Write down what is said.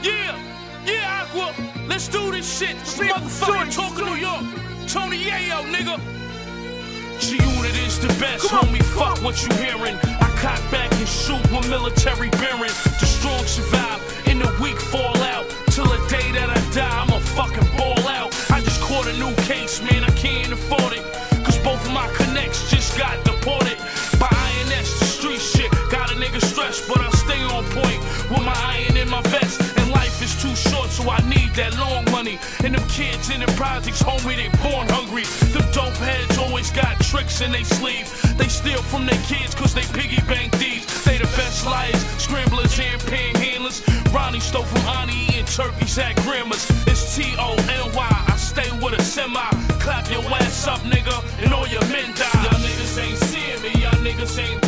Yeah, Aqua. Let's do this shit. Motherfucking talk of New York. Tony Yayo, nigga. G-Unit is the best, homie. Fuck what you hearing. I cock back and shoot with military bearing. The strong survive and the weak fall out. Till the day that I die, I'ma fucking ball out. I just caught a new case, man. I can't afford it. Cause both of my connects just got deported. By INS, the street shit got a nigga stressed. But I stay on point with my iron in my vest. And life is too short, so I need that long money. And them kids in the projects, homie, they born hungry. Them dope heads always got tricks in they sleeve. They steal from their kids cause they piggy bank thieves. They the best liars, scramblers and panhandlers. Ronnie stole from Ani eating turkeys at grandma's. It's T-O-N-Y, I stay with a semi. Clap your ass up, nigga, and all your men die. Y'all niggas ain't seeing me, y'all niggas ain't